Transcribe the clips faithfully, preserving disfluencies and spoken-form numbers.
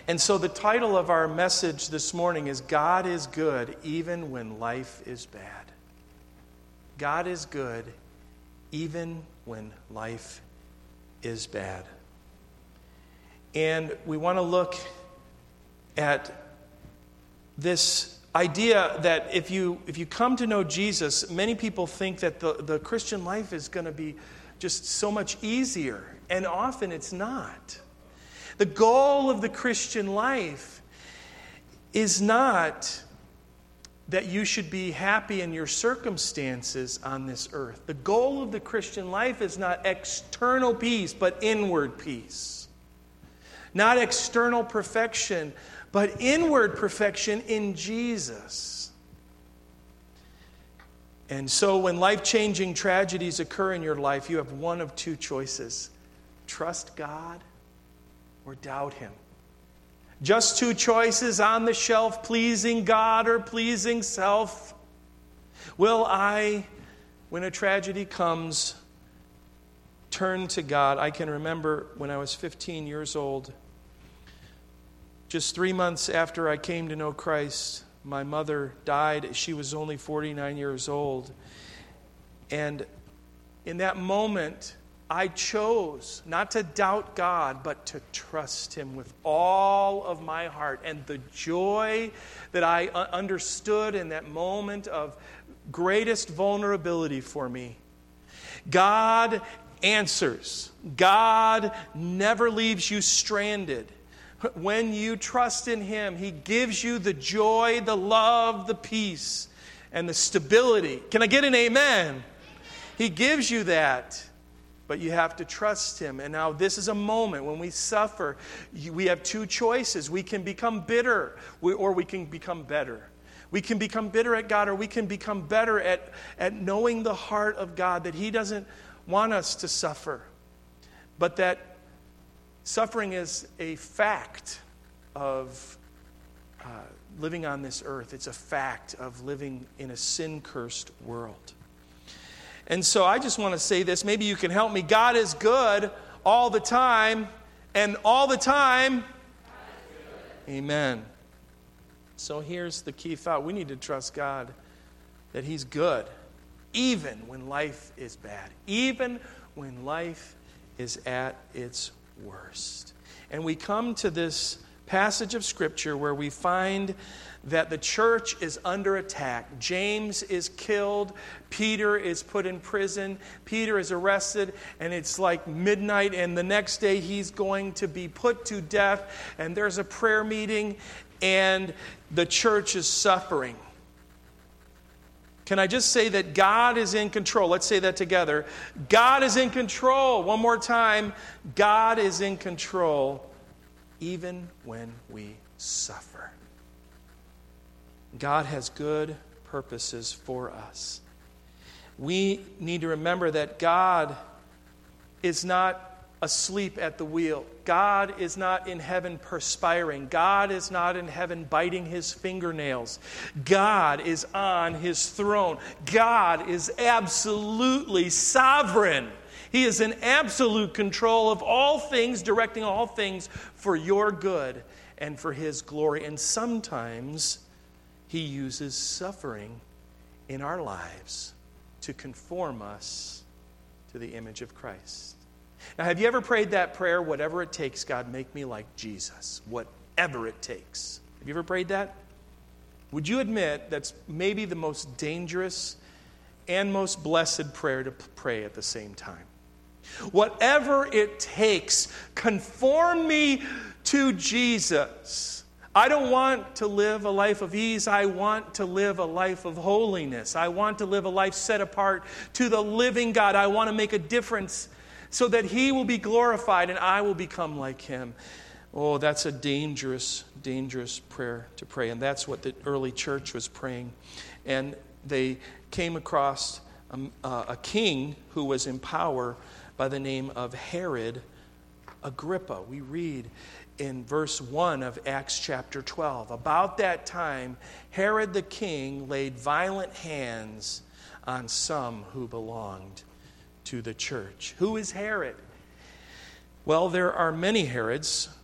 And so the title of our message this morning is God is Good Even When Life is Bad. God is good even when life is bad. And we want to look at this idea that if you if you come to know Jesus, many people think that the, the Christian life is going to be just so much easier. And often it's not. The goal of the Christian life is not that you should be happy in your circumstances on this earth. The goal of the Christian life is not external peace, but inward peace. Not external perfection, but inward perfection in Jesus. And so when life-changing tragedies occur in your life, you have one of two choices. Trust God or doubt Him. Just two choices on the shelf, pleasing God or pleasing self. Will I, when a tragedy comes, turn to God? I can remember when I was fifteen years old, just three months after I came to know Christ, my mother died. She was only forty-nine years old. And in that moment, I chose not to doubt God, but to trust Him with all of my heart. And the joy that I understood in that moment of greatest vulnerability for me. God answers. God never leaves you stranded. When you trust in Him, He gives you the joy, the love, the peace, and the stability. Can I get an amen? He gives you that. But you have to trust Him. And now this is a moment when we suffer. We have two choices. We can become bitter or we can become better. We can become bitter at God or we can become better at, at knowing the heart of God, that He doesn't want us to suffer. But that suffering is a fact of uh, living on this earth. It's a fact of living in a sin-cursed world. And so I just want to say this. Maybe you can help me. God is good all the time, and all the time, amen. So here's the key thought. We need to trust God that He's good, even when life is bad, even when life is at its worst. And we come to this passage of Scripture where we find that the church is under attack. James is killed. Peter is put in prison. Peter is arrested, and it's like midnight, and the next day he's going to be put to death, and there's a prayer meeting, and the church is suffering. Can I just say that God is in control? Let's say that together. God is in control. One more time. God is in control, even when we suffer. God has good purposes for us. We need to remember that God is not asleep at the wheel. God is not in heaven perspiring. God is not in heaven biting His fingernails. God is on His throne. God is absolutely sovereign. He is in absolute control of all things, directing all things for your good and for His glory. And sometimes He uses suffering in our lives to conform us to the image of Christ. Now, have you ever prayed that prayer, whatever it takes, God, make me like Jesus, whatever it takes? Have you ever prayed that? Would you admit that's maybe the most dangerous and most blessed prayer to pray at the same time? Whatever it takes, conform me to Jesus. I don't want to live a life of ease. I want to live a life of holiness. I want to live a life set apart to the living God. I want to make a difference so that He will be glorified and I will become like Him. Oh, that's a dangerous, dangerous prayer to pray. And that's what the early church was praying. And they came across a, a king who was in power by the name of Herod Agrippa. We read in verse one of Acts chapter twelve. About that time, Herod the king laid violent hands on some who belonged to the church. Who is Herod? Well, there are many Herods.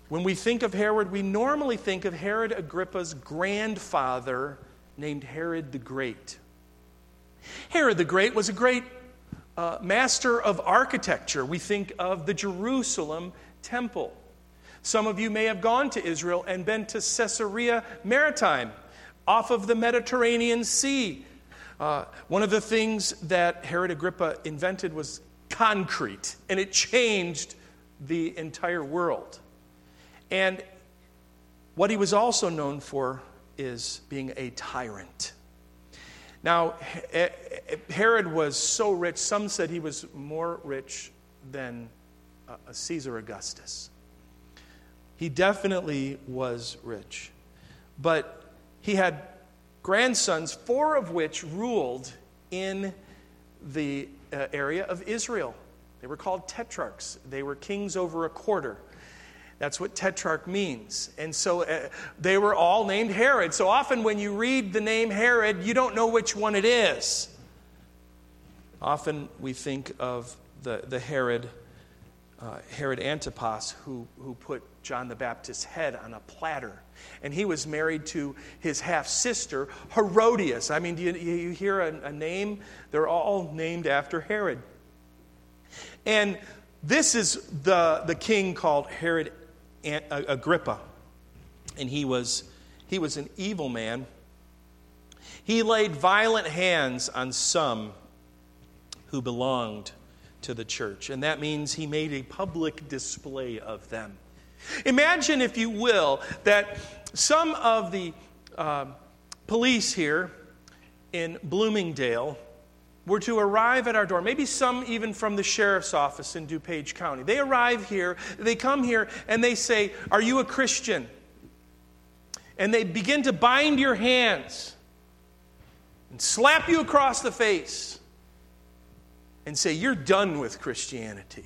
When we think of Herod, we normally think of Herod Agrippa's grandfather named Herod the Great. Herod the Great was a great uh, master of architecture. We think of the Jerusalem temple. Some of you may have gone to Israel and been to Caesarea Maritime, off of the Mediterranean Sea. Uh, one of the things that Herod Agrippa invented was concrete, and it changed the entire world. And what he was also known for is being a tyrant. Now, Herod was so rich, some said he was more rich than Caesar Augustus. He definitely was rich. But he had grandsons, four of which ruled in the uh, area of Israel. They were called tetrarchs. They were kings over a quarter. That's what tetrarch means. And so uh, they were all named Herod. So often when you read the name Herod, you don't know which one it is. Often we think of the, the Herod, uh, Herod Antipas, who, who put John the Baptist's head on a platter. And he was married to his half-sister, Herodias. I mean, do you, you hear a, a name? They're all named after Herod. And this is the, the king called Herod Agrippa. And he was, he was an evil man. He laid violent hands on some who belonged to the church. And that means he made a public display of them. Imagine, if you will, that some of the uh, police here in Bloomingdale were to arrive at our door, maybe some even from the sheriff's office in DuPage County. They arrive here, they come here, and they say, "Are you a Christian?" And they begin to bind your hands and slap you across the face and say, "You're done with Christianity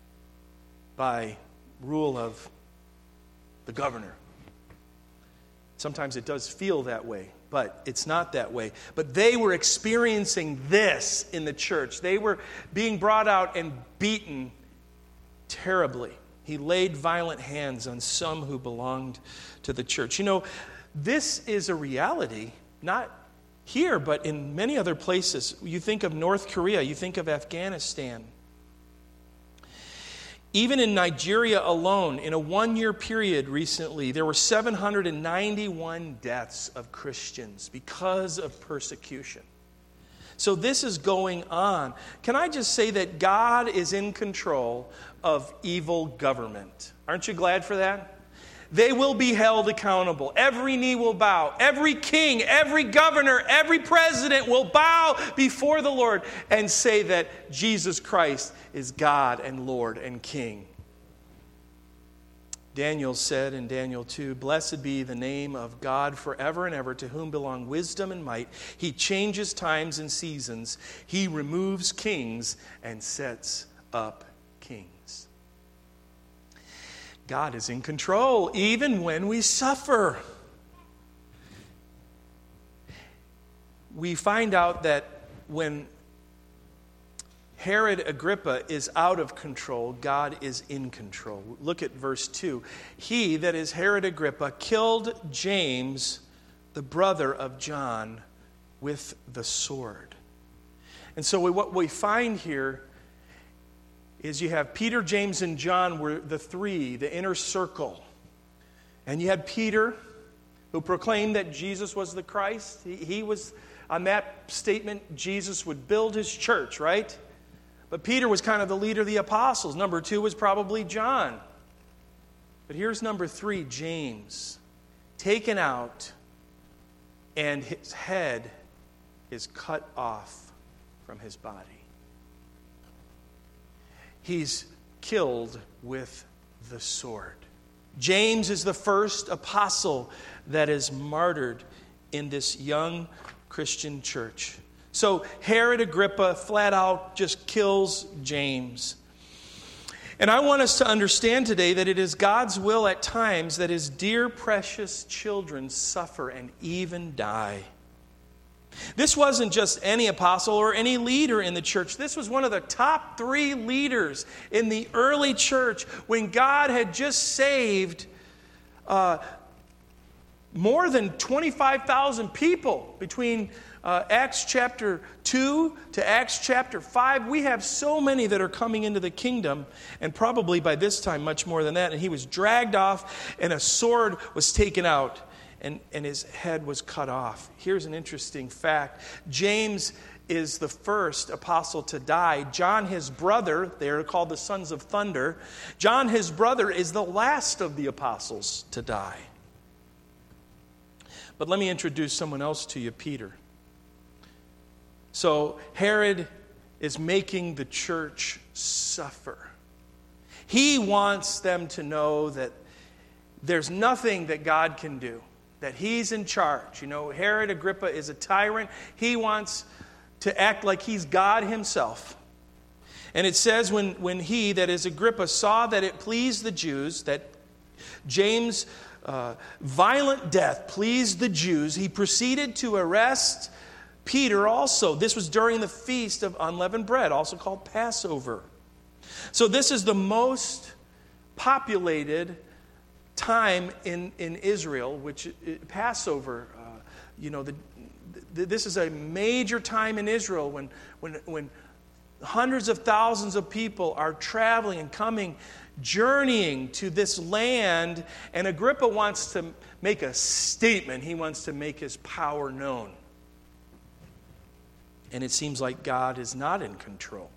by rule of the governor." Sometimes it does feel that way, but it's not that way. But they were experiencing this in the church. They were being brought out and beaten terribly. He laid violent hands on some who belonged to the church. You know, this is a reality, not here, but in many other places. You think of North Korea, you think of Afghanistan. Even in Nigeria alone, in a one-year period recently, there were seven hundred ninety-one deaths of Christians because of persecution. So this is going on. Can I just say that God is in control of evil government? Aren't you glad for that? They will be held accountable. Every knee will bow. Every king, every governor, every president will bow before the Lord and say that Jesus Christ is God and Lord and King. Daniel said in Daniel two, "Blessed be the name of God forever and ever, to whom belong wisdom and might. He changes times and seasons. He removes kings and sets up kings." God is in control, even when we suffer. We find out that when Herod Agrippa is out of control, God is in control. Look at verse two. He, that is Herod Agrippa, killed James, the brother of John, with the sword. And so what we find here is you have Peter, James, and John were the three, the inner circle. And you had Peter, who proclaimed that Jesus was the Christ. He, he was, on that statement, Jesus would build his church, right? But Peter was kind of the leader of the apostles. Number two was probably John. But here's number three, James, taken out, and his head is cut off from his body. He's killed with the sword. James is the first apostle that is martyred in this young Christian church. So Herod Agrippa flat out just kills James. And I want us to understand today that it is God's will at times that his dear, precious children suffer and even die. This wasn't just any apostle or any leader in the church. This was one of the top three leaders in the early church when God had just saved uh, more than twenty-five thousand people between uh, Acts chapter two to Acts chapter five. We have so many that are coming into the kingdom, and probably by this time much more than that. And he was dragged off, and a sword was taken out, and, and his head was cut off. Here's an interesting fact. James is the first apostle to die. John, his brother, they're called the sons of thunder. John, his brother, is the last of the apostles to die. But let me introduce someone else to you, Peter. So Herod is making the church suffer. He wants them to know that there's nothing that God can do, that he's in charge. You know, Herod Agrippa is a tyrant. He wants to act like he's God himself. And it says when, when he, that is Agrippa, saw that it pleased the Jews, that James' uh, violent death pleased the Jews, he proceeded to arrest Peter also. This was during the feast of unleavened bread, also called Passover. So this is the most populated time in, in Israel, which Passover, uh, you know, the This is a major time in Israel when, when, when hundreds of thousands of people are traveling and coming, journeying to this land. And Agrippa wants to make a statement. He wants to make his power known. And it seems like God is not in control.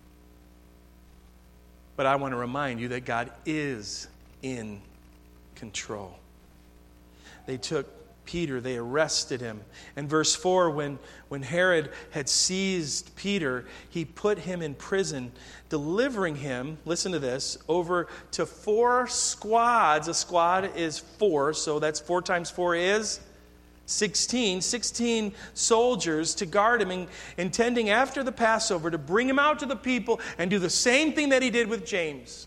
But I want to remind you that God is in control. They took Peter, they arrested him. In verse four, when, when Herod had seized Peter, he put him in prison, delivering him, listen to this, over to four squads. A squad is four, so that's four times four is sixteen. sixteen soldiers to guard him, intending after the Passover to bring him out to the people and do the same thing that he did with James.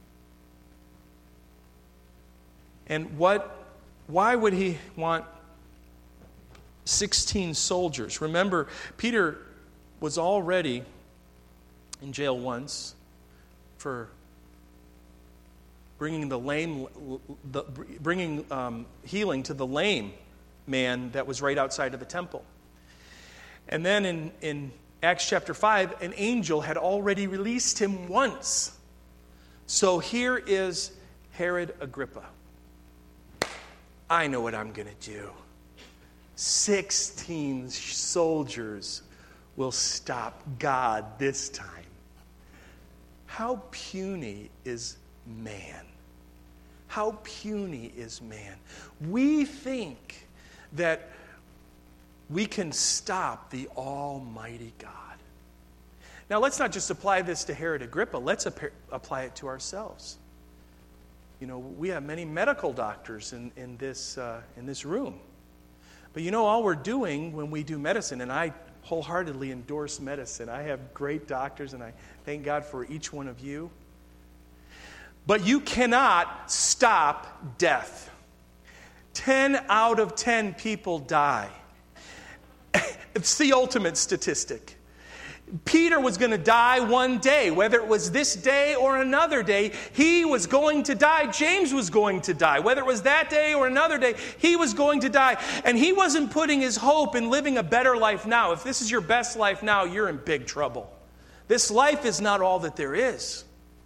And what Why would he want sixteen soldiers? Remember, Peter was already in jail once for bringing the lame, the, bringing um, healing to the lame man that was right outside of the temple. And then in, in Acts chapter five, an angel had already released him once. So here is Herod Agrippa. I know what I'm going to do. Sixteen soldiers will stop God this time. How puny is man? How puny is man? We think that we can stop the Almighty God. Now, let's not just apply this to Herod Agrippa. Let's ap- apply it to ourselves. You know, we have many medical doctors in, in, this, uh, in this room. But you know, all we're doing when we do medicine, and I wholeheartedly endorse medicine. I have great doctors, and I thank God for each one of you. But you cannot stop death. Ten out of ten people die. It's the ultimate statistic. Peter was going to die one day, whether it was this day or another day, he was going to die. James was going to die, whether it was that day or another day, he was going to die. And he wasn't putting his hope in living a better life now. If this is your best life now, you're in big trouble. This life is not all that there is.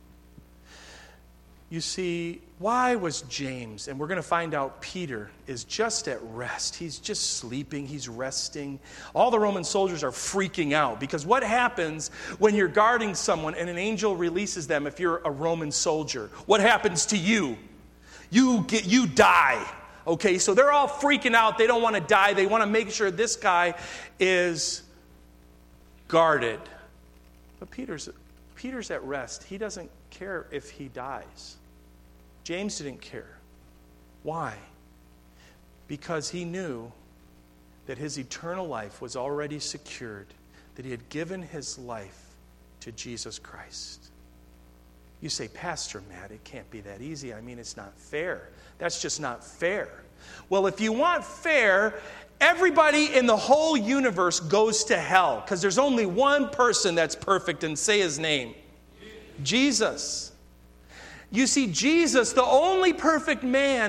You see, why was James, and we're going to find out Peter, is just at rest. He's just sleeping. He's resting. All the Roman soldiers are freaking out because what happens when you're guarding someone and an angel releases them if you're a Roman soldier? What happens to you? You get, you die. Okay, so they're all freaking out. They don't want to die. They want to make sure this guy is guarded. But Peter's, Peter's at rest. He doesn't care if he dies. James didn't care. Why? Because he knew that his eternal life was already secured, that he had given his life to Jesus Christ. You say, Pastor Matt, it can't be that easy. I mean, it's not fair. That's just not fair. Well, if you want fair, everybody in the whole universe goes to hell because there's only one person that's perfect, and say his name. Jesus. You see, Jesus, the only perfect man,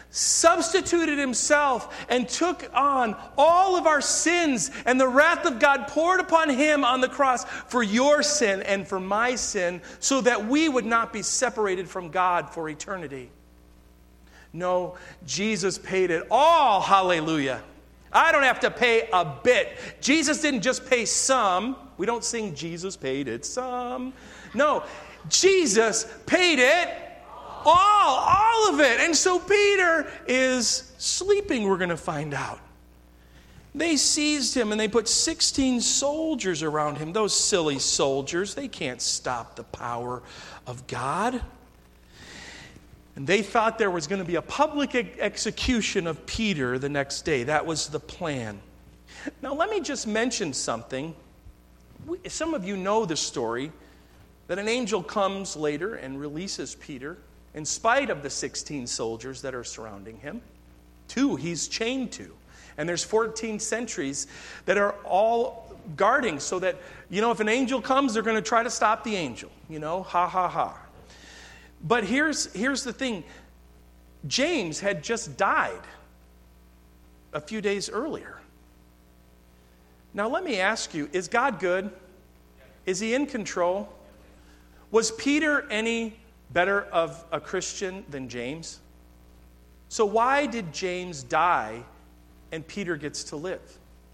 substituted himself and took on all of our sins, and the wrath of God poured upon him on the cross for your sin and for my sin, so that we would not be separated from God for eternity. No, Jesus paid it all. Hallelujah. I don't have to pay a bit. Jesus didn't just pay some. We don't sing Jesus paid it some. No, Jesus paid it all, all of it. And so Peter is sleeping, we're going to find out. They seized him and they put sixteen soldiers around him. Those silly soldiers, they can't stop the power of God. And they thought there was going to be a public execution of Peter the next day. That was the plan. Now, let me just mention something. Some of you know the story that an angel comes later and releases Peter in spite of the sixteen soldiers that are surrounding him. Two he's chained to. And there's fourteen sentries that are all guarding so that, you know, if an angel comes, they're going to try to stop the angel. You know, ha, ha, ha. But here's, here's the thing. James had just died a few days earlier. Now let me ask you, is God good? Is he in control? Was Peter any better of a Christian than James? So why did James die and Peter gets to live?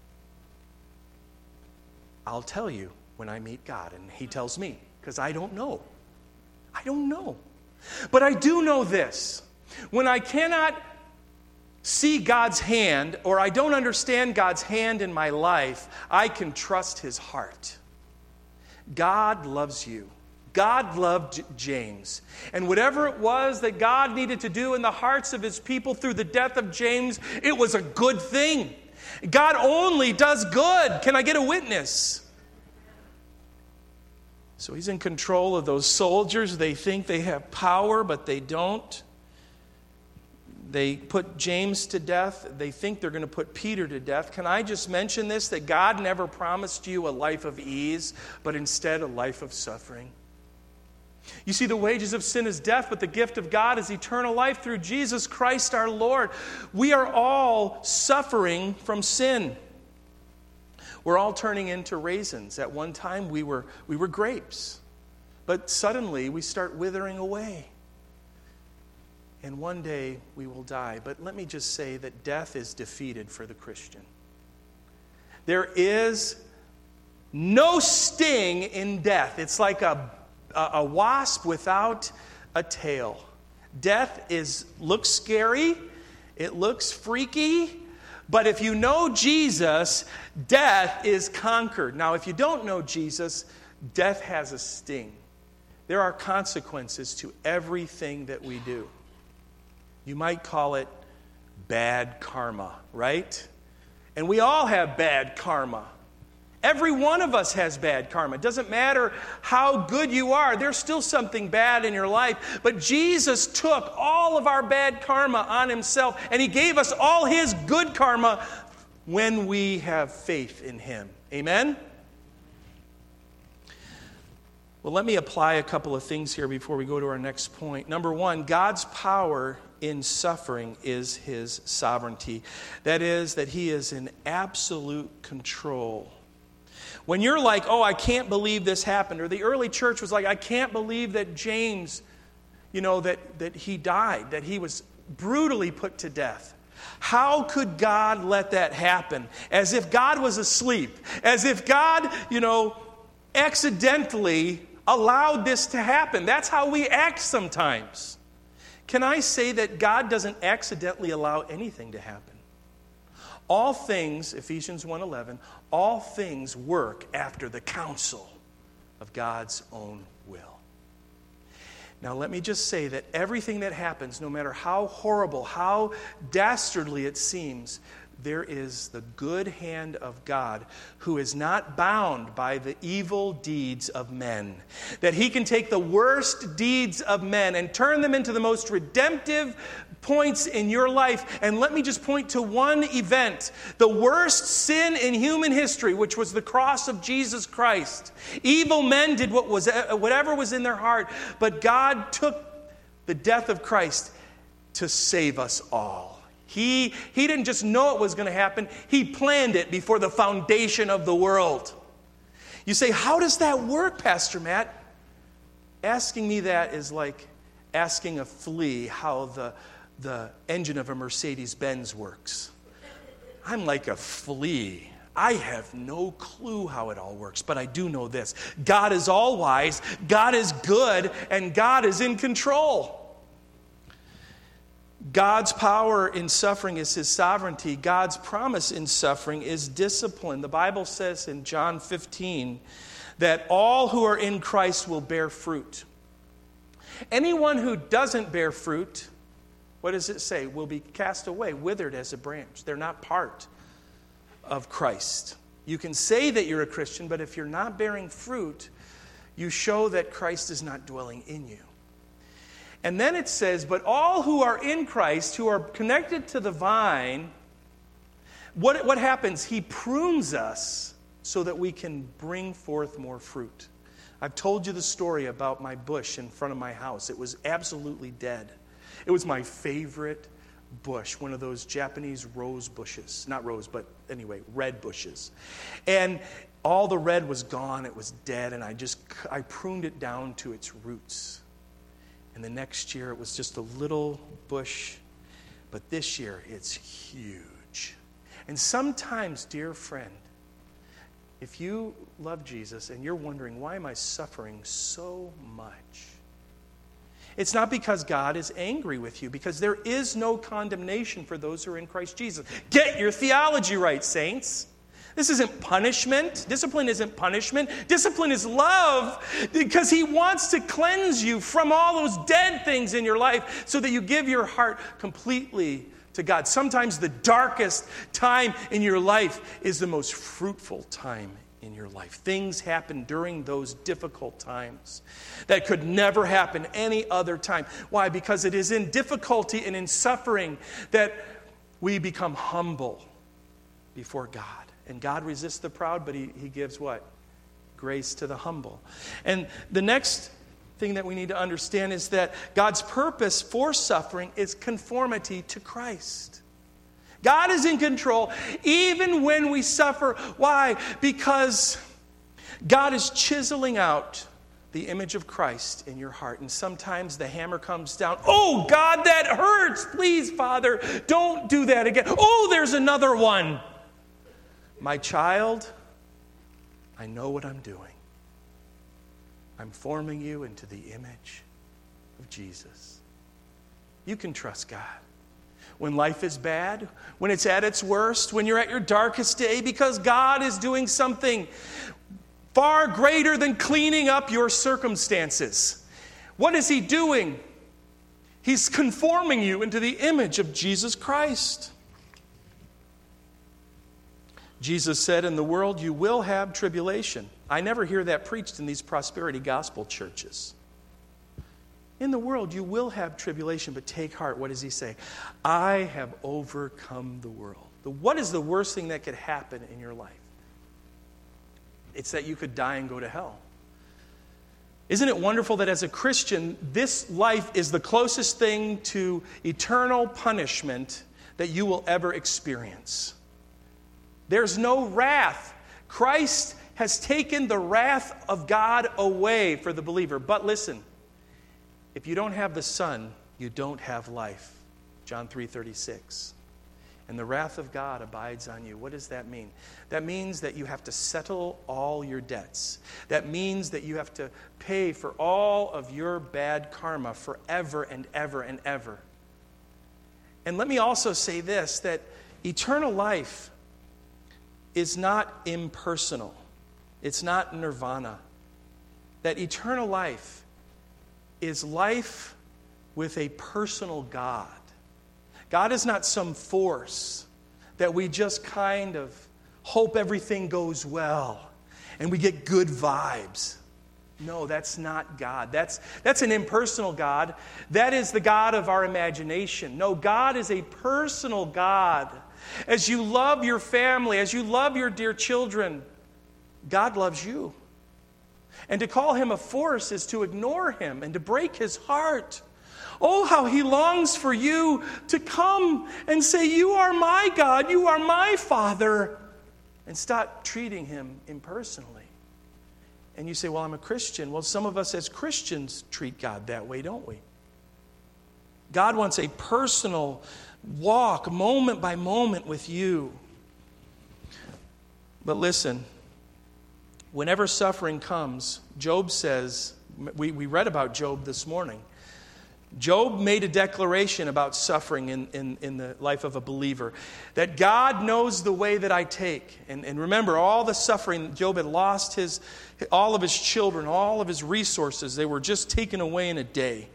I'll tell you when I meet God and he tells me, because I don't know. I don't know. But I do know this. When I cannot see God's hand, or I don't understand God's hand in my life, I can trust his heart. God loves you. God loved James. And whatever it was that God needed to do in the hearts of his people through the death of James, it was a good thing. God only does good. Can I get a witness? So he's in control of those soldiers. They think they have power, but they don't. They put James to death. They think they're going to put Peter to death. Can I just mention this, that God never promised you a life of ease, but instead a life of suffering? You see, the wages of sin is death, but the gift of God is eternal life through Jesus Christ our Lord. We are all suffering from sin. We're all turning into raisins. At one time, we were, we were grapes. But suddenly, we start withering away. And one day, we will die. But let me just say that death is defeated for the Christian. There is no sting in death. It's like a, a, a wasp without a tail. Death is looks scary. It looks freaky. But if you know Jesus, death is conquered. Now, if you don't know Jesus, death has a sting. There are consequences to everything that we do. You might call it bad karma, right? And we all have bad karma. Every one of us has bad karma. It doesn't matter how good you are. There's still something bad in your life. But Jesus took all of our bad karma on himself, and he gave us all his good karma when we have faith in him. Amen? Well, let me apply a couple of things here before we go to our next point. Number one, God's power in suffering is his sovereignty. That is, that he is in absolute control. When you're like, oh, I can't believe this happened, or the early church was like, I can't believe that James, you know, that, that he died, that he was brutally put to death. How could God let that happen? As if God was asleep. As if God, you know, accidentally allowed this to happen. That's how we act sometimes. Can I say that God doesn't accidentally allow anything to happen? All things, Ephesians one eleven, all things work after the counsel of God's own will. Now let me just say that everything that happens, no matter how horrible, how dastardly it seems, there is the good hand of God who is not bound by the evil deeds of men. That he can take the worst deeds of men and turn them into the most redemptive points in your life. And let me just point to one event. The worst sin in human history, which was the cross of Jesus Christ. Evil men did what was whatever was in their heart, but God took the death of Christ to save us all. He, he didn't just know it was going to happen. He planned it before the foundation of the world. You say, how does that work, Pastor Matt? Asking me that is like asking a flea how the, the engine of a Mercedes-Benz works. I'm like a flea. I have no clue how it all works, but I do know this. God is all wise, God is good, and God is in control. God's power in suffering is his sovereignty. God's promise in suffering is discipline. The Bible says in John fifteen that all who are in Christ will bear fruit. Anyone who doesn't bear fruit, what does it say? Will be cast away, withered as a branch. They're not part of Christ. You can say that you're a Christian, but if you're not bearing fruit, you show that Christ is not dwelling in you. And then it says, but all who are in Christ, who are connected to the vine, what, what happens? He prunes us so that we can bring forth more fruit. I've told you the story about my bush in front of my house. It was absolutely dead. It was my favorite bush, one of those Japanese rose bushes. Not rose, but anyway, red bushes. And all the red was gone. It was dead, and I just I pruned it down to its roots. And the next year, it was just a little bush. But this year, it's huge. And sometimes, dear friend, if you love Jesus and you're wondering, why am I suffering so much? It's not because God is angry with you, because there is no condemnation for those who are in Christ Jesus. Get your theology right, saints. This isn't punishment. Discipline isn't punishment. Discipline is love, because he wants to cleanse you from all those dead things in your life so that you give your heart completely to God. Sometimes the darkest time in your life is the most fruitful time in your life. Things happen during those difficult times that could never happen any other time. Why? Because it is in difficulty and in suffering that we become humble before God. And God resists the proud, but he, he gives what? Grace to the humble. And the next thing that we need to understand is that God's purpose for suffering is conformity to Christ. God is in control even when we suffer. Why? Because God is chiseling out the image of Christ in your heart. And sometimes the hammer comes down. Oh, God, that hurts. Please, Father, don't do that again. Oh, there's another one. My child, I know what I'm doing. I'm forming you into the image of Jesus. You can trust God. When life is bad, when it's at its worst, when you're at your darkest day, because God is doing something far greater than cleaning up your circumstances. What is he doing? He's conforming you into the image of Jesus Christ. Jesus said, in the world you will have tribulation. I never hear that preached in these prosperity gospel churches. In the world you will have tribulation, but take heart. What does he say? I have overcome the world. What is the worst thing that could happen in your life? It's that you could die and go to hell. Isn't it wonderful that as a Christian, this life is the closest thing to eternal punishment that you will ever experience? There's no wrath. Christ has taken the wrath of God away for the believer. But listen, if you don't have the Son, you don't have life. John three thirty-six. And the wrath of God abides on you. What does that mean? That means that you have to settle all your debts. That means that you have to pay for all of your bad karma forever and ever and ever. And let me also say this, that eternal life is not impersonal. It's not nirvana. That eternal life is life with a personal God. God is not some force that we just kind of hope everything goes well and we get good vibes. No, that's not God. That's, that's an impersonal God. That is the God of our imagination. No, God is a personal God. As you love your family, as you love your dear children, God loves you. And to call him a force is to ignore him and to break his heart. Oh, how he longs for you to come and say, you are my God, you are my Father, and stop treating him impersonally. And you say, well, I'm a Christian. Well, some of us as Christians treat God that way, don't we? God wants a personal walk, moment by moment with you. But listen, whenever suffering comes, Job says, we, we read about Job this morning. Job made a declaration about suffering in, in, in the life of a believer, that God knows the way that I take. And, and remember, all the suffering, Job had lost his, all of his children, all of his resources. They were just taken away in a day.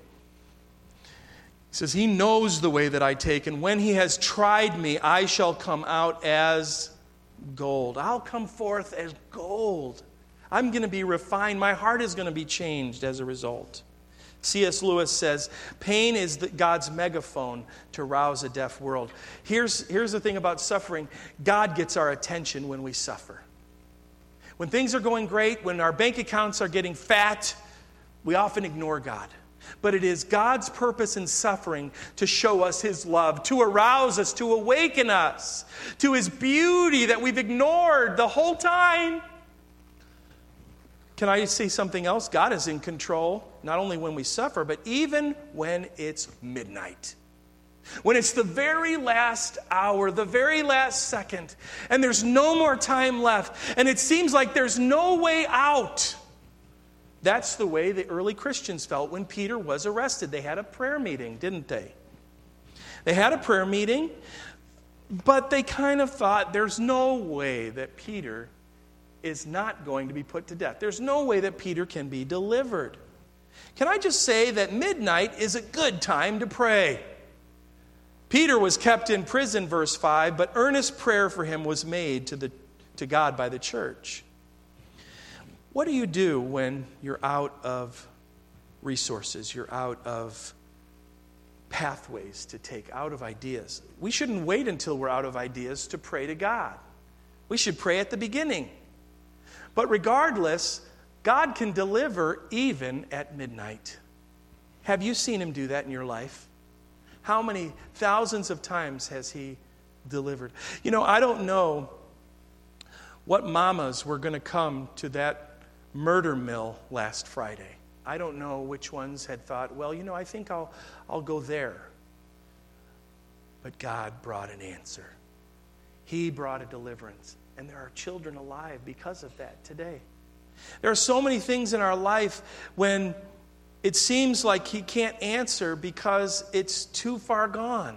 He says, he knows the way that I take, and when he has tried me, I shall come out as gold. I'll come forth as gold. I'm going to be refined. My heart is going to be changed as a result. C S Lewis says, pain is the, God's megaphone to rouse a deaf world. Here's, here's the thing about suffering. God gets our attention when we suffer. When things are going great, when our bank accounts are getting fat, we often ignore God. But it is God's purpose in suffering to show us his love, to arouse us, to awaken us to his beauty that we've ignored the whole time. Can I say something else? God is in control, not only when we suffer, but even when it's midnight. When it's the very last hour, the very last second, and there's no more time left, and it seems like there's no way out. That's the way the early Christians felt when Peter was arrested. They had a prayer meeting, didn't they? They had a prayer meeting, but they kind of thought there's no way that Peter is not going to be put to death. There's no way that Peter can be delivered. Can I just say that midnight is a good time to pray? Peter was kept in prison, verse five, but earnest prayer for him was made to the to God by the church. What do you do when you're out of resources? You're out of pathways to take, out of ideas. We shouldn't wait until we're out of ideas to pray to God. We should pray at the beginning. But regardless, God can deliver even at midnight. Have you seen him do that in your life? How many thousands of times has he delivered? You know, I don't know what mamas were going to come to that murder mill last Friday. I don't know which ones had thought, well, you know, I think I'll I'll go there. But God brought an answer. He brought a deliverance. And there are children alive because of that today. There are so many things in our life when it seems like he can't answer because it's too far gone.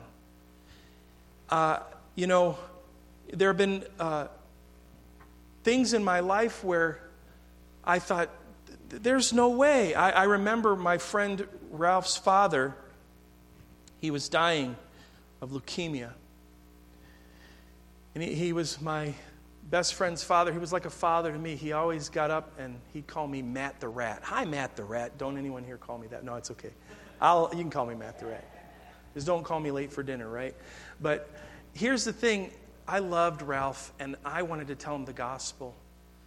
Uh, you know, there have been uh, things in my life where I thought, there's no way. I, I remember my friend Ralph's father, he was dying of leukemia. And he, he was my best friend's father. He was like a father to me. He always got up and he'd call me Matt the Rat. Hi, Matt the Rat. Don't anyone here call me that. No, it's okay. I'll, you can call me Matt the Rat. Just don't call me late for dinner, right? But here's the thing. I loved Ralph, and I wanted to tell him the gospel.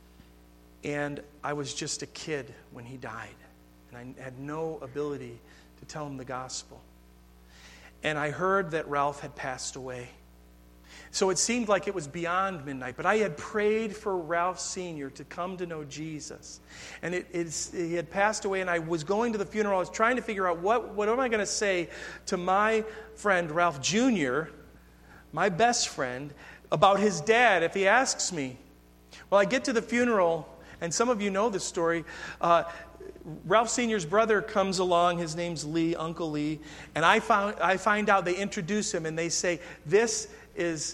And I was just a kid when he died. And I had no ability to tell him the gospel. And I heard that Ralph had passed away. So it seemed like it was beyond midnight. But I had prayed for Ralph Senior to come to know Jesus. And it, it's, he had passed away, and I was going to the funeral. I was trying to figure out what, what am I going to say to my friend Ralph Junior, my best friend, about his dad if he asks me. Well, I get to the funeral, and some of you know this story. Uh, Ralph Senior's brother comes along. His name's Lee, Uncle Lee. And I found I find out, they introduce him, and they say, this is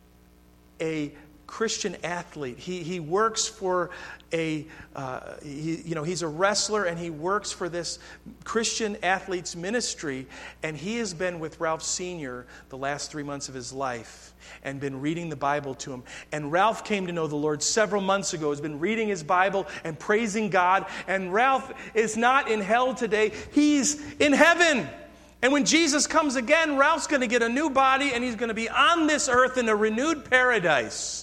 a Christian athlete. He he works for a, uh, he, you know, he's a wrestler, and he works for this Christian athletes ministry. And he has been with Ralph Senior the last three months of his life and been reading the Bible to him. And Ralph came to know the Lord several months ago, has been reading his Bible and praising God. And Ralph is not in hell today. He's in heaven. And when Jesus comes again, Ralph's going to get a new body, and he's going to be on this earth in a renewed paradise.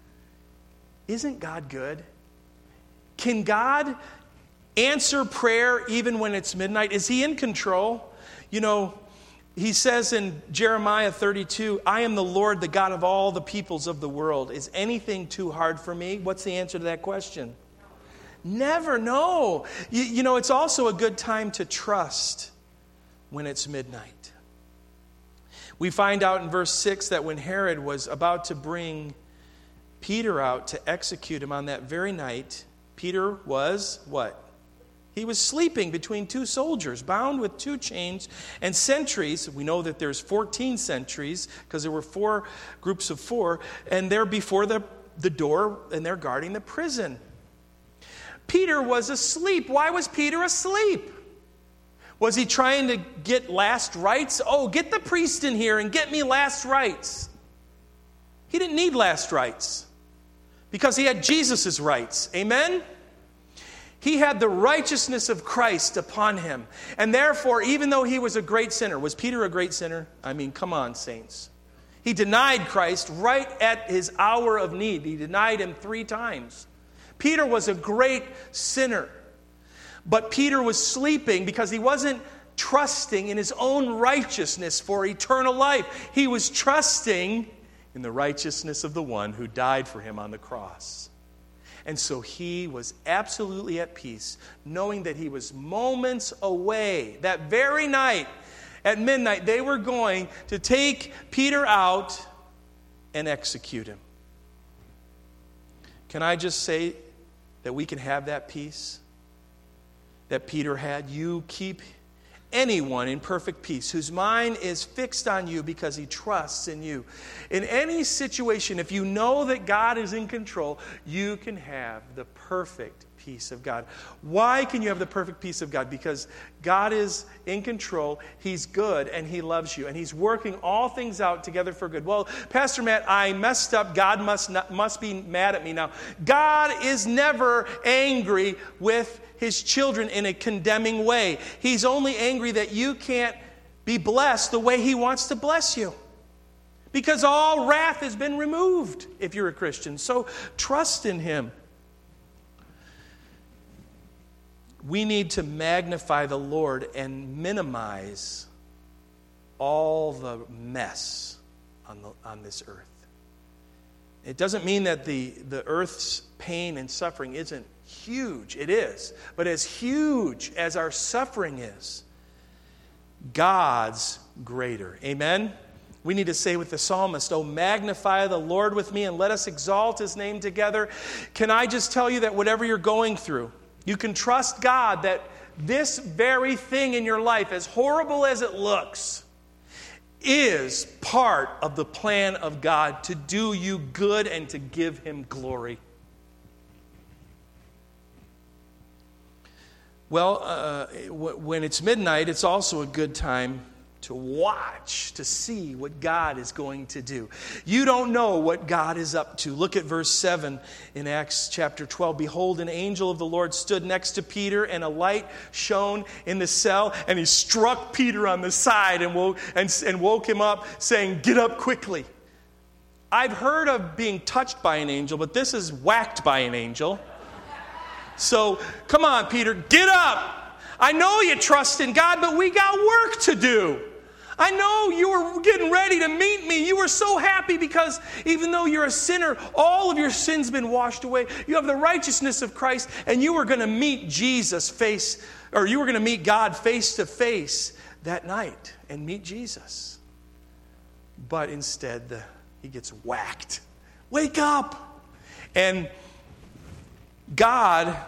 Isn't God good? Can God answer prayer even when it's midnight? Is he in control? You know, he says in Jeremiah thirty-two, I am the Lord, the God of all the peoples of the world. Is anything too hard for me? What's the answer to that question? Never, no. You, you know, it's also a good time to trust when it's midnight. We find out in verse six that when Herod was about to bring Peter out to execute him on that very night, Peter was what? He was sleeping between two soldiers, bound with two chains and sentries. We know that there's fourteen sentries because there were four groups of four, and they're before the, the door, and they're guarding the prison. Peter was asleep. Why was Peter asleep? Was he trying to get last rites? Oh, get the priest in here and get me last rites. He didn't need last rites because he had Jesus' rights. Amen? He had the righteousness of Christ upon him. And therefore, even though he was a great sinner, was Peter a great sinner? I mean, come on, saints. He denied Christ right at his hour of need. He denied him three times. Peter was a great sinner. But Peter was sleeping because he wasn't trusting in his own righteousness for eternal life. He was trusting in the righteousness of the one who died for him on the cross. And so he was absolutely at peace, knowing that he was moments away. That very night, at midnight, they were going to take Peter out and execute him. Can I just say that we can have that peace that Peter had? You keep anyone in perfect peace whose mind is fixed on you because he trusts in you. In any situation, if you know that God is in control, you can have the perfect peace of God. Why can you have the perfect peace of God? Because God is in control, he's good, and he loves you, and he's working all things out together for good. Well, Pastor Matt, I messed up. God must not, must be mad at me now. God is never angry with his children in a condemning way. He's only angry that you can't be blessed the way he wants to bless you. Because all wrath has been removed if you're a Christian. So trust in him. We need to magnify the Lord and minimize all the mess on, the, on this earth. It doesn't mean that the, the earth's pain and suffering isn't huge. It is. But as huge as our suffering is, God's greater. Amen? We need to say with the psalmist, oh, magnify the Lord with me and let us exalt his name together. Can I just tell you that whatever you're going through, you can trust God that this very thing in your life, as horrible as it looks, is part of the plan of God to do you good and to give him glory. Well, uh, when it's midnight, it's also a good time to watch, to see what God is going to do. You don't know what God is up to. Look at verse seven in Acts chapter twelve. Behold, an angel of the Lord stood next to Peter, and a light shone in the cell, and he struck Peter on the side and woke, and, and woke him up, saying, get up quickly. I've heard of being touched by an angel, but this is whacked by an angel. So, come on, Peter, get up. I know you trust in God, but we got work to do. I know you were getting ready to meet me. You were so happy because even though you're a sinner, all of your sins been washed away. You have the righteousness of Christ, and you were going to meet Jesus face, or you were going to meet God face to face that night and meet Jesus. But instead, the, he gets whacked. Wake up! And God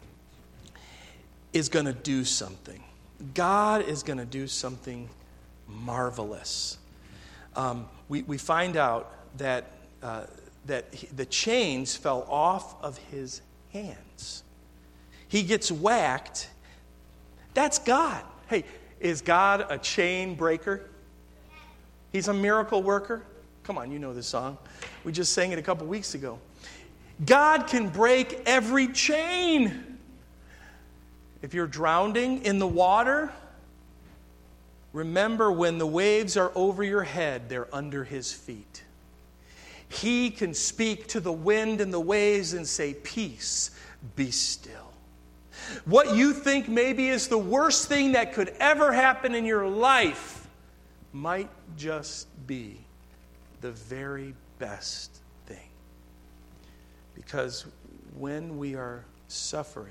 is going to do something. God is going to do something marvelous. Um, we, we find out that, uh, that he, the chains fell off of his hands. He gets whacked. That's God. Hey, is God a chain breaker? He's a miracle worker. Come on, you know this song. We just sang it a couple weeks ago. God can break every chain. If you're drowning in the water, remember when the waves are over your head, they're under his feet. He can speak to the wind and the waves and say, peace, be still. What you think maybe is the worst thing that could ever happen in your life might just be the very best thing. Because when we are suffering,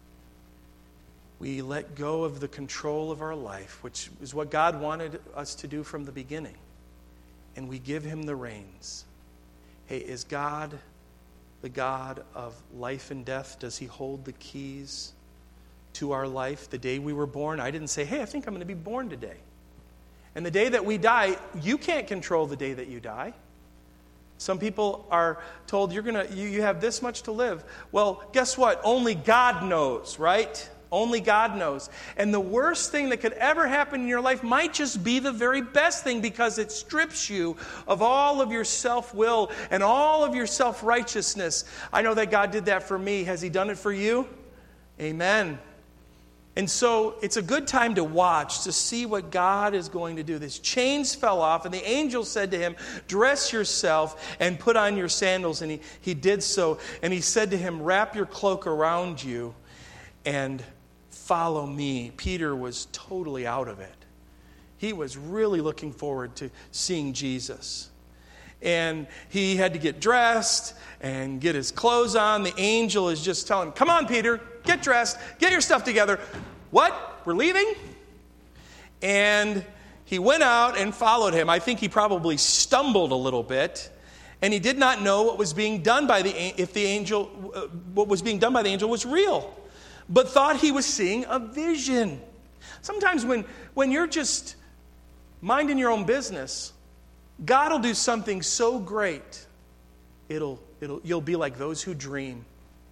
we let go of the control of our life, which is what God wanted us to do from the beginning, and we give him the reins. Hey, is God the God of life and death? Does he hold the keys to our life? The day we were born, I didn't say, hey, I think I'm going to be born today. And the day that we die, you can't control the day that you die. Some people are told you're gonna you, you have this much to live. Well, guess what? Only God knows, right? Only God knows. And the worst thing that could ever happen in your life might just be the very best thing, because it strips you of all of your self-will and all of your self-righteousness. I know that God did that for me. Has he done it for you? Amen. And so it's a good time to watch, to see what God is going to do. His chains fell off, and the angel said to him, dress yourself and put on your sandals. And he, he did so. And he said to him, wrap your cloak around you and follow me. Peter was totally out of it. He was really looking forward to seeing Jesus. And he had to get dressed and get his clothes on. The angel is just telling him, come on, Peter, get dressed, get your stuff together. What? We're leaving? And he went out and followed him. I think he probably stumbled a little bit, and he did not know what was being done by the if the angel uh, what was being done by the angel was real, but thought he was seeing a vision. Sometimes when when you're just minding your own business, God will do something so great, it'll, it'll, you'll be like those who dream.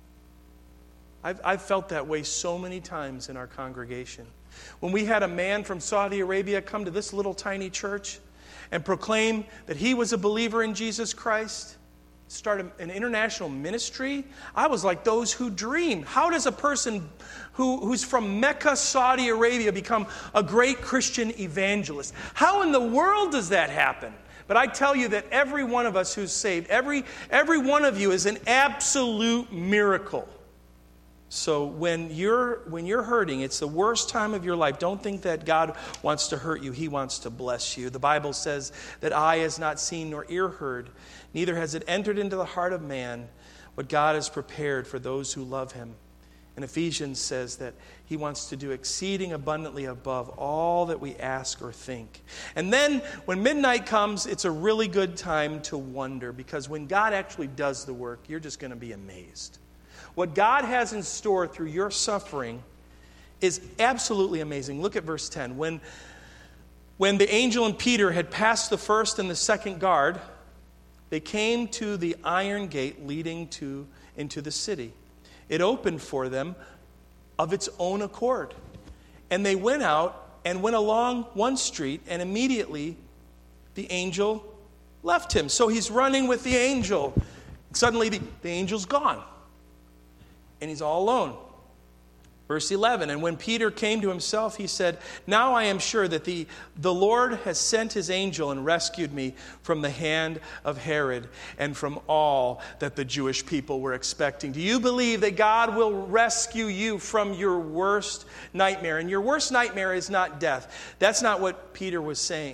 I've, I've felt that way so many times in our congregation. When we had a man from Saudi Arabia come to this little tiny church and proclaim that he was a believer in Jesus Christ, start an international ministry, I was like those who dream. How does a person who, who's from Mecca, Saudi Arabia, become a great Christian evangelist? How in the world does that happen? But I tell you that every one of us who's saved, every, every one of you is an absolute miracle. So when you're, when you're hurting, it's the worst time of your life. Don't think that God wants to hurt you. He wants to bless you. The Bible says that eye has not seen nor ear heard, neither has it entered into the heart of man what God has prepared for those who love him. And Ephesians says that he wants to do exceeding abundantly above all that we ask or think. And then when midnight comes, it's a really good time to wonder, because when God actually does the work, you're just going to be amazed. What God has in store through your suffering is absolutely amazing. Look at verse ten. When, when the angel and Peter had passed the first and the second guard, they came to the iron gate leading to into the city. It opened for them of its own accord. And they went out and went along one street, and immediately the angel left him. So he's running with the angel. Suddenly the, the angel's gone. And he's all alone. Verse eleven, and when Peter came to himself, he said, now I am sure that the, the Lord has sent his angel and rescued me from the hand of Herod and from all that the Jewish people were expecting. Do you believe that God will rescue you from your worst nightmare? And your worst nightmare is not death. That's not what Peter was saying.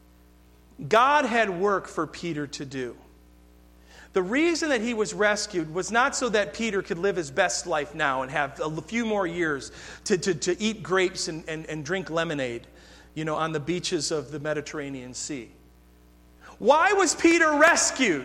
God had work for Peter to do. The reason that he was rescued was not so that Peter could live his best life now and have a few more years to, to, to eat grapes and, and, and drink lemonade, you know, on the beaches of the Mediterranean Sea. Why was Peter rescued?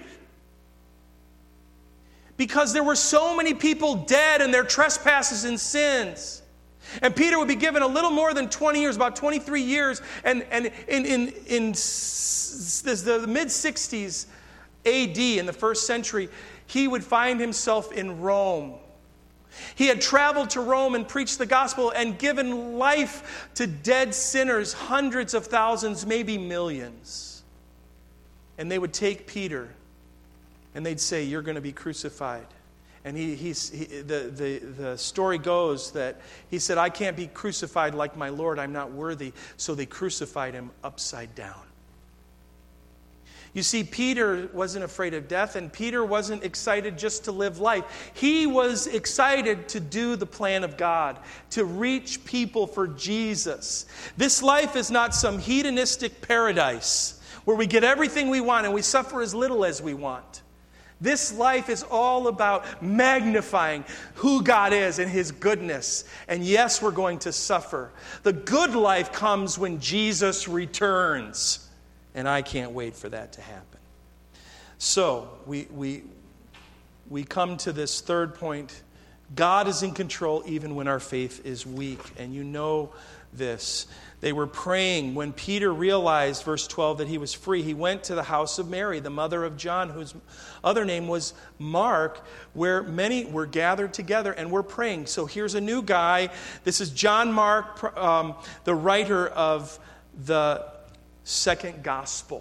Because there were so many people dead in their trespasses and sins. And Peter would be given a little more than twenty years, about twenty-three years, and, and in, in, in the mid-sixties, A D in the first century, he would find himself in Rome. He had traveled to Rome and preached the gospel and given life to dead sinners, hundreds of thousands, maybe millions. And they would take Peter and they'd say, you're going to be crucified. And he, he's, he, the, the, the story goes that he said, I can't be crucified like my Lord. I'm not worthy. So they crucified him upside down. You see, Peter wasn't afraid of death, and Peter wasn't excited just to live life. He was excited to do the plan of God, to reach people for Jesus. This life is not some hedonistic paradise where we get everything we want and we suffer as little as we want. This life is all about magnifying who God is and His goodness. And yes, we're going to suffer. The good life comes when Jesus returns. And I can't wait for that to happen. So, we, we, we come to this third point. God is in control even when our faith is weak. And you know this. They were praying. When Peter realized, verse twelve, that he was free, he went to the house of Mary, the mother of John, whose other name was Mark, where many were gathered together and were praying. So here's a new guy. This is John Mark, um, the writer of the second gospel.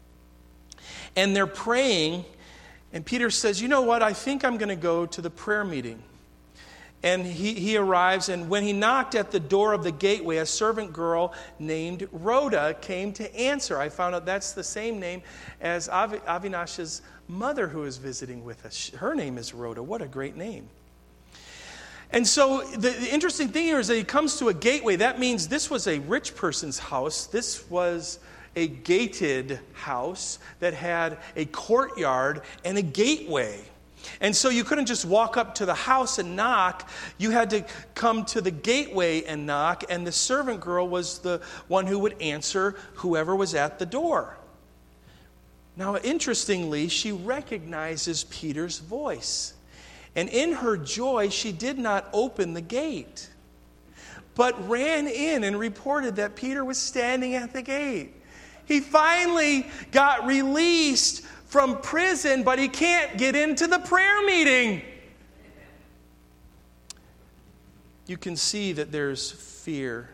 And they're praying, and Peter says, you know what, I think I'm going to go to the prayer meeting. And he, he arrives, and when he knocked at the door of the gateway, a servant girl named Rhoda came to answer. I found out that's the same name as Av- Avinash's mother who is visiting with us. Her name is Rhoda. What a great name. And so the, the interesting thing here is that he comes to a gateway. That means this was a rich person's house. This was a gated house that had a courtyard and a gateway. And so you couldn't just walk up to the house and knock. You had to come to the gateway and knock, and the servant girl was the one who would answer whoever was at the door. Now, interestingly, she recognizes Peter's voice. And in her joy, she did not open the gate, but ran in and reported that Peter was standing at the gate. He finally got released from prison, but he can't get into the prayer meeting. You can see that there's fear.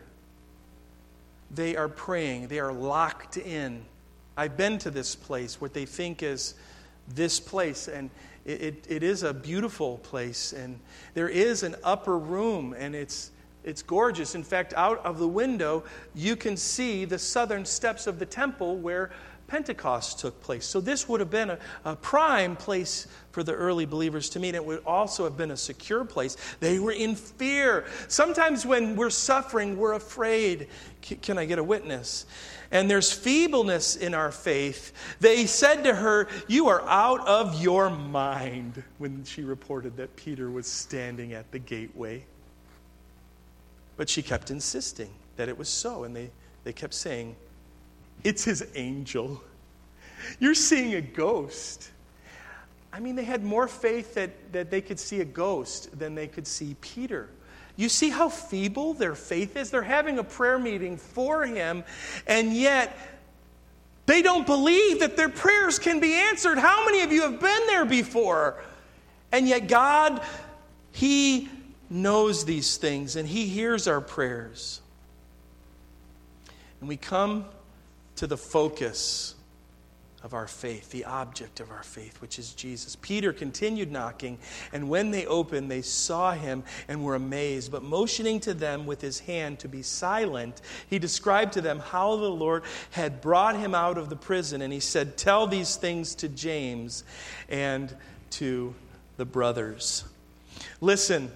They are praying. They are locked in. I've been to this place, what they think is this place, and it, it, it is a beautiful place, and there is an upper room, and it's It's gorgeous. In fact, out of the window, you can see the southern steps of the temple where Pentecost took place. So this would have been a, a prime place for the early believers to meet. It would also have been a secure place. They were in fear. Sometimes when we're suffering, we're afraid. C- can I get a witness? And there's feebleness in our faith. They said to her, "You are out of your mind," when she reported that Peter was standing at the gateway. But she kept insisting that it was so. And they, they kept saying, "It's his angel. You're seeing a ghost." I mean, they had more faith that, that they could see a ghost than they could see Peter. You see how feeble their faith is? They're having a prayer meeting for him, and yet they don't believe that their prayers can be answered. How many of you have been there before? And yet God, He knows these things, and He hears our prayers. And we come to the focus of our faith, the object of our faith, which is Jesus. Peter continued knocking, and when they opened, they saw him and were amazed. But motioning to them with his hand to be silent, he described to them how the Lord had brought him out of the prison. And he said, "Tell these things to James and to the brothers." Listen,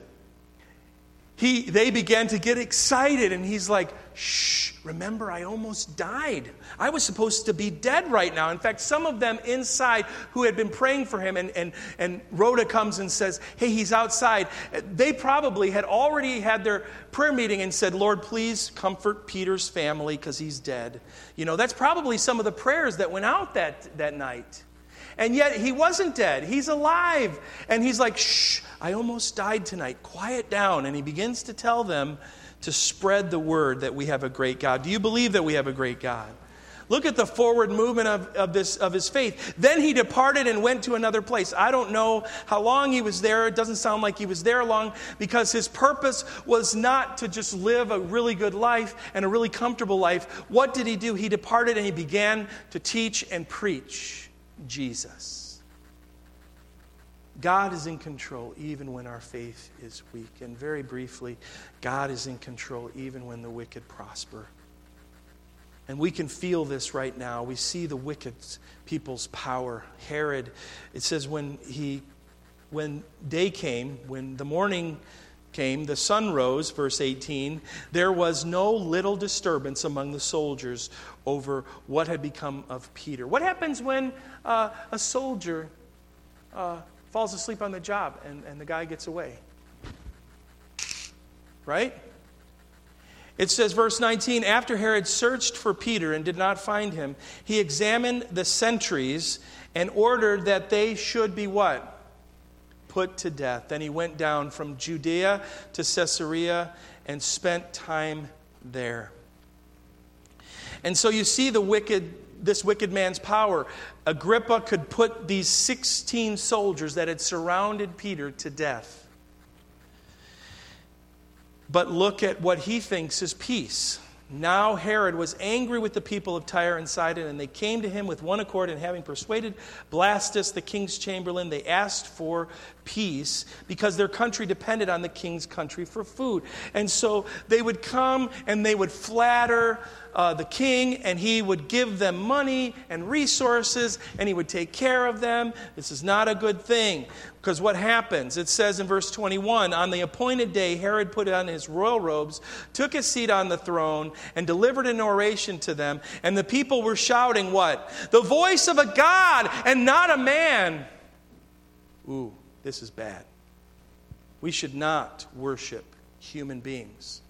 He, they began to get excited, and he's like, "Shh, remember, I almost died. I was supposed to be dead right now." In fact, some of them inside who had been praying for him, and, and, and Rhoda comes and says, "Hey, he's outside." They probably had already had their prayer meeting and said, "Lord, please comfort Peter's family because he's dead." You know, that's probably some of the prayers that went out that, that night. And yet he wasn't dead. He's alive. And he's like, "Shh, I almost died tonight. Quiet down." And he begins to tell them to spread the word that we have a great God. Do you believe that we have a great God? Look at the forward movement of, of this of his faith. Then he departed and went to another place. I don't know how long he was there. It doesn't sound like he was there long, because his purpose was not to just live a really good life and a really comfortable life. What did he do? He departed and he began to teach and preach Jesus. God is in control even when our faith is weak. And very briefly, God is in control even when the wicked prosper. And we can feel this right now. We see the wicked people's power. Herod, it says when he, when day came, when the morning came, the sun rose, verse eighteen, there was no little disturbance among the soldiers over what had become of Peter. What happens when uh, a soldier uh, falls asleep on the job and, and the guy gets away? Right? It says, verse nineteen, after Herod searched for Peter and did not find him, he examined the sentries and ordered that they should be what? Put to death. Then he went down from Judea to Caesarea and spent time there. And so you see the wicked, this wicked man's power. Agrippa could put these sixteen soldiers that had surrounded Peter to death. But look at what he thinks is peace. Now Herod was angry with the people of Tyre and Sidon, and they came to him with one accord, and having persuaded Blastus, the king's chamberlain, they asked for peace because their country depended on the king's country for food. And so they would come and they would flatter uh, the king, and he would give them money and resources, and he would take care of them. This is not a good thing. Because what happens? It says in verse twenty-one, on the appointed day, Herod put on his royal robes, took his seat on the throne, and delivered an oration to them. And the people were shouting what? The voice of a God and not a man. Ooh, this is bad. We should not worship human beings.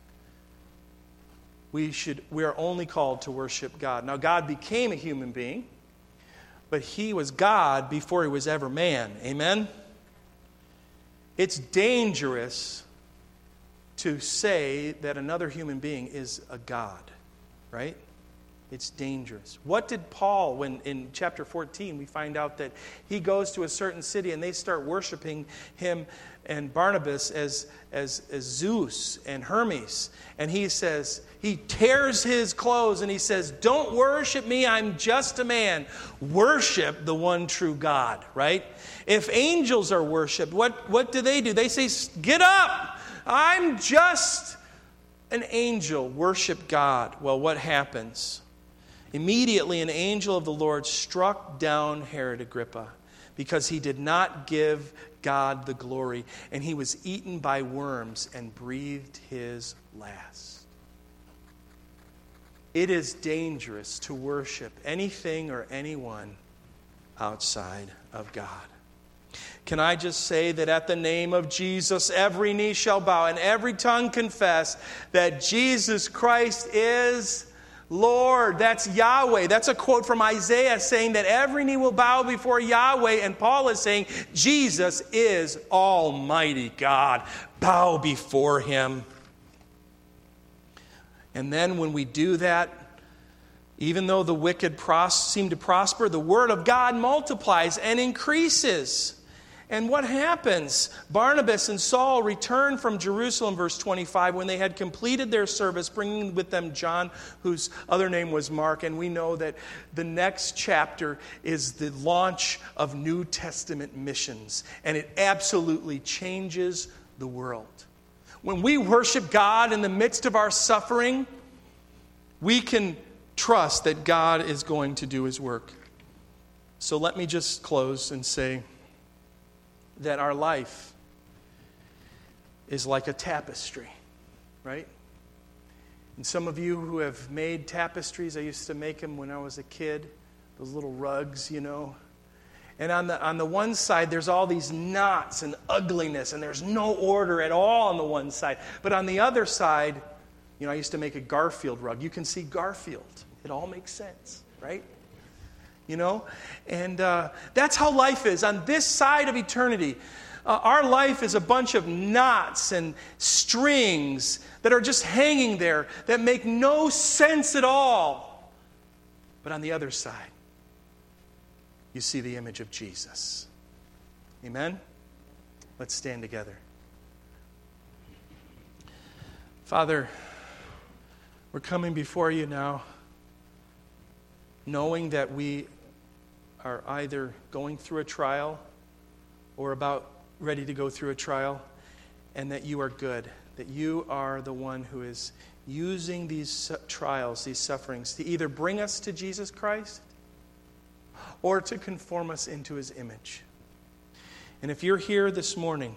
We should. We are only called to worship God. Now, God became a human being, but he was God before he was ever man. Amen? It's dangerous to say that another human being is a God, right? It's dangerous. What did Paul, when in chapter fourteen, we find out that he goes to a certain city and they start worshiping him and Barnabas as, as, as Zeus and Hermes. And he says, he tears his clothes and he says, don't worship me, I'm just a man. Worship the one true God, right? If angels are worshipped, what, what do they do? They say, get up, I'm just an angel. Worship God. Well, what happens? Immediately an angel of the Lord struck down Herod Agrippa because he did not give God the glory, and he was eaten by worms and breathed his last. It is dangerous to worship anything or anyone outside of God. Can I just say that at the name of Jesus, every knee shall bow and every tongue confess that Jesus Christ is Lord. That's Yahweh. That's a quote from Isaiah saying that every knee will bow before Yahweh. And Paul is saying Jesus is Almighty God. Bow before him. And then when we do that, even though the wicked pros- seem to prosper, the word of God multiplies and increases. And what happens? Barnabas and Saul returned from Jerusalem, verse twenty-five, when they had completed their service, bringing with them John, whose other name was Mark. And we know that the next chapter is the launch of New Testament missions. And it absolutely changes the world. When we worship God in the midst of our suffering, we can trust that God is going to do his work. So let me just close and say that our life is like a tapestry, right? And some of you who have made tapestries, I used to make them when I was a kid, those little rugs, you know. And on the on the one side, there's all these knots and ugliness, and there's no order at all on the one side. But on the other side, you know, I used to make a Garfield rug. You can see Garfield. It all makes sense, right? You know? And uh, that's how life is. On this side of eternity, uh, our life is a bunch of knots and strings that are just hanging there that make no sense at all. But on the other side, you see the image of Jesus. Amen? Let's stand together. Father, we're coming before you now, knowing that we are either going through a trial or about ready to go through a trial, and that you are good, that you are the one who is using these trials, these sufferings, to either bring us to Jesus Christ or to conform us into his image. And if you're here this morning,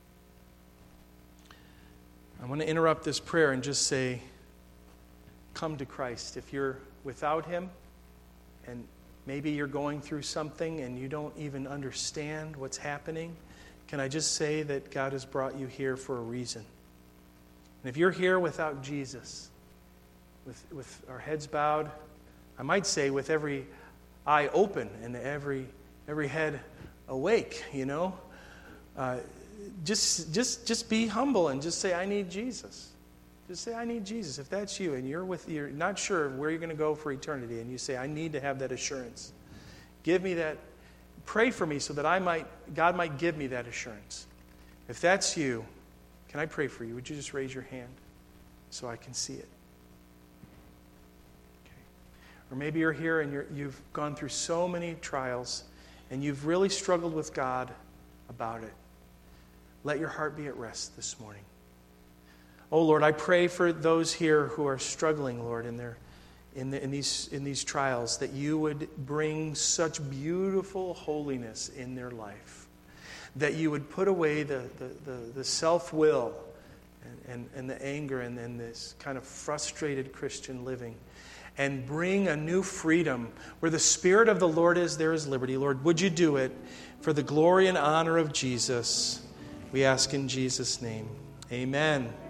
I want to interrupt this prayer and just say, come to Christ. If you're without him, and maybe you're going through something and you don't even understand what's happening, can I just say that God has brought you here for a reason? And if you're here without Jesus, with, with our heads bowed, I might say with every eye open and every every head awake, you know, uh, just just just be humble and just say, I need Jesus. Just say, I need Jesus. If that's you and you're with you're not sure where you're going to go for eternity, and you say, I need to have that assurance. Give me that. Pray for me so that I might God might give me that assurance. If that's you, can I pray for you? Would you just raise your hand so I can see it? Okay. Or maybe you're here and you're, you've gone through so many trials and you've really struggled with God about it. Let your heart be at rest this morning. Oh, Lord, I pray for those here who are struggling, Lord, in their in, the, in these in these trials, that you would bring such beautiful holiness in their life. That you would put away the, the, the, the self-will and, and, and the anger and, and this kind of frustrated Christian living, and bring a new freedom. Where the Spirit of the Lord is, there is liberty. Lord, would you do it for the glory and honor of Jesus? We ask in Jesus' name. Amen.